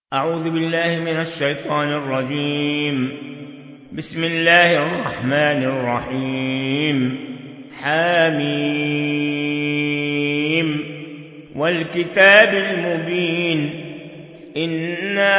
أعوذ بالله من الشيطان الرجيم. بسم الله الرحمن الرحيم. حميم والكتاب المبين. إنا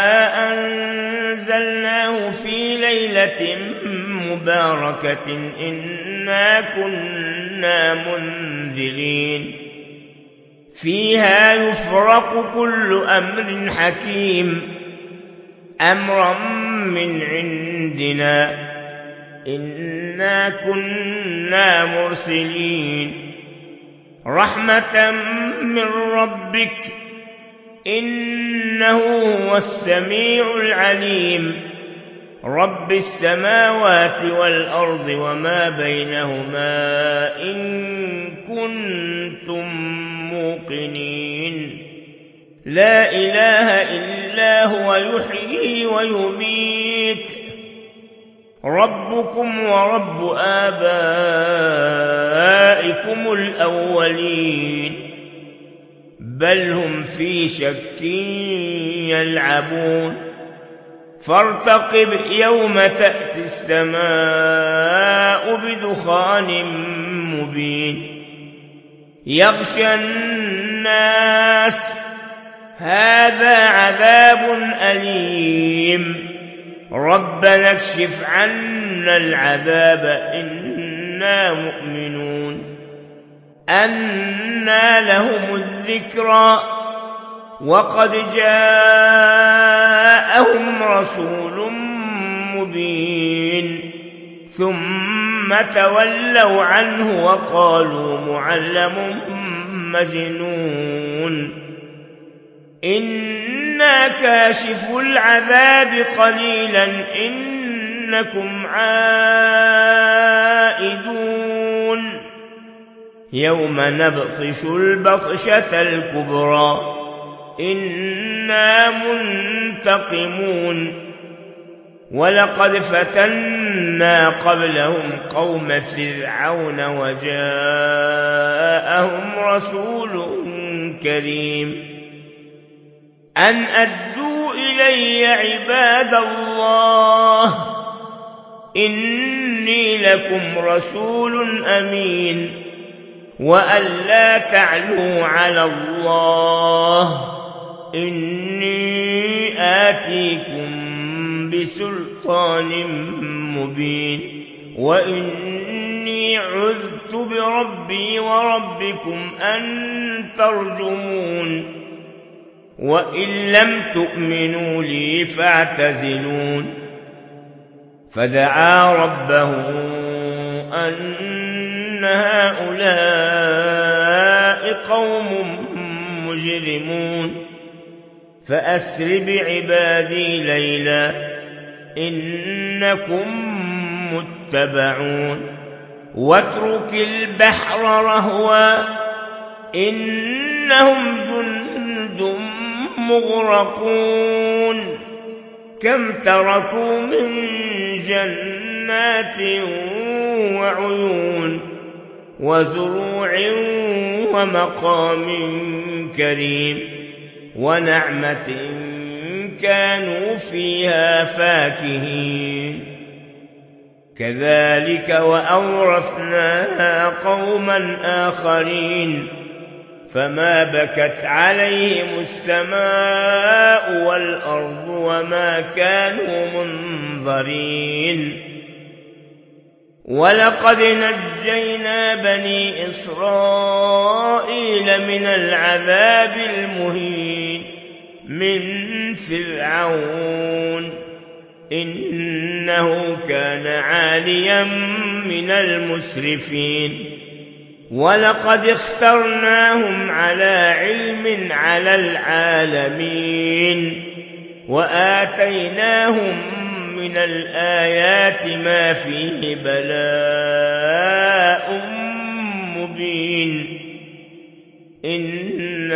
أنزلناه في ليلة مباركة إنا كنا منذرين فيها يفرق كل أمر حكيم أمرا من عندنا إنا كنا مرسلين رحمة من ربك إنه هو السميع العليم رب السماوات والأرض وما بينهما إن كنتم موقنين لا إله إلا هو يحيي ويميت ربكم ورب آبائكم الأولين بل هم في شك يلعبون فارتقب يوم تأتي السماء بدخان مبين يغشى الناس هذا عذاب أليم ربنا اكشف عنا العذاب إنا مؤمنون أنى لهم الذكرى وقد جاءهم رسول مبين ثم تولوا عنه وقالوا معلم مجنون إنا كاشف العذاب قليلا إنكم عائدون يوم نبطش البطشة الكبرى إنا منتقمون ولقد فتنا قبلهم قوم فرعون وجاءهم رسول كريم أن أدوا إلي عباد الله إني لكم رسول أمين وأن لا تعلوا على الله إني آتيكم بسلطان مبين وإني عذت بربي وربكم أن ترجمون وإن لم تؤمنوا لي فاعتزلون فدعا ربه أن هؤلاء قوم مجرمون فأسر بعبادي ليلا إنكم متبعون واترك البحر رهوا إنهم جند مغرقون كم تركوا من جنات وعيون وزروع ومقام كريم ونعمة كانوا فيها فاكهين كذلك وأورثناها قوما آخرين فما بكت عليهم السماء والأرض وما كانوا منظرين ولقد نجينا بني إسرائيل من العذاب المهين من فرعون إنه كان عاليا من المسرفين ولقد اخترناهم على علم على العالمين وآتيناهم من الآيات ما فيه بلاء مبين إن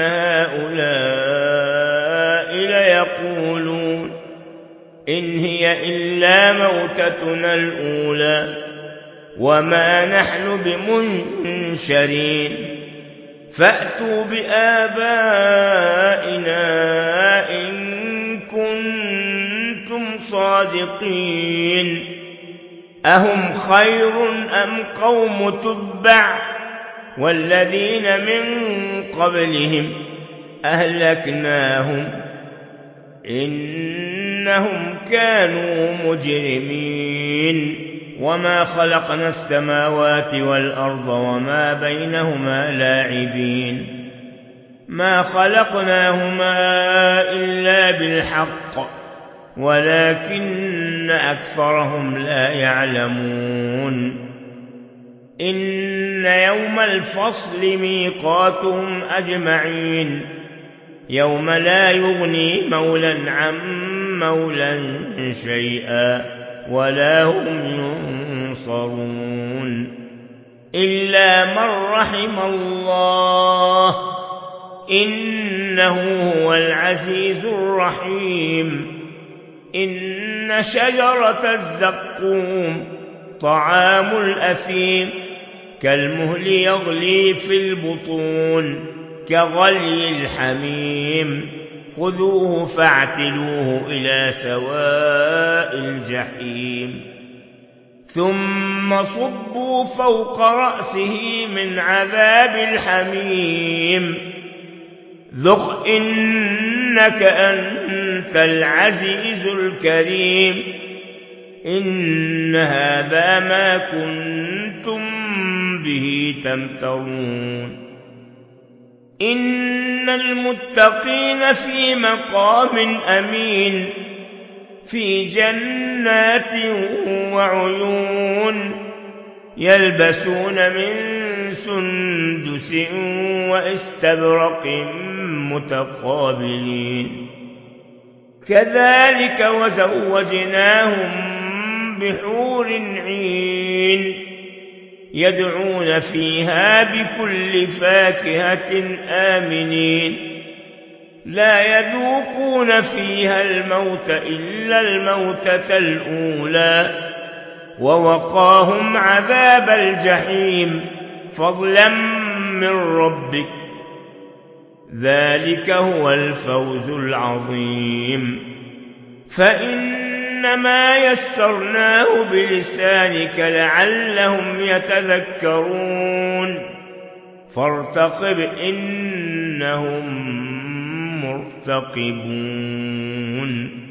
هؤلاء ليقولون إن هي إلا موتتنا الأولى وما نحن بمنشرين فأتوا بآبائنا إن صادقين أهم خير أم قوم تبع والذين من قبلهم أهلكناهم إنهم كانوا مجرمين وما خلقنا السماوات والأرض وما بينهما لاعبين ما خلقناهما إلا بالحق ولكن أكثرهم لا يعلمون إن يوم الفصل ميقاتهم أجمعين يوم لا يغني مولى عن مولى شيئا ولا هم ينصرون إلا من رحم الله إنه هو العزيز الرحيم إن شجرة الزقوم طعام الأثيم كالمهل يغلي في البطون كغلي الحميم خذوه فاعتلوه إلى سواء الجحيم ثم صبوا فوق رأسه من عذاب الحميم ذق إنك أنت العزيز الكريم إن هذا ما كنتم به تمترون إن المتقين في مقام أمين في جنات وعيون يلبسون من سندس واستبرق متقابلين كذلك وزوجناهم بحور عين يدعون فيها بكل فاكهة آمنين لا يذوقون فيها الموت إلا الموتة الأولى ووقاهم عذاب الجحيم فضلا من ربك ذلك هو الفوز العظيم فإنما يسرناه بلسانك لعلهم يتذكرون فارتقب إنهم مرتقبون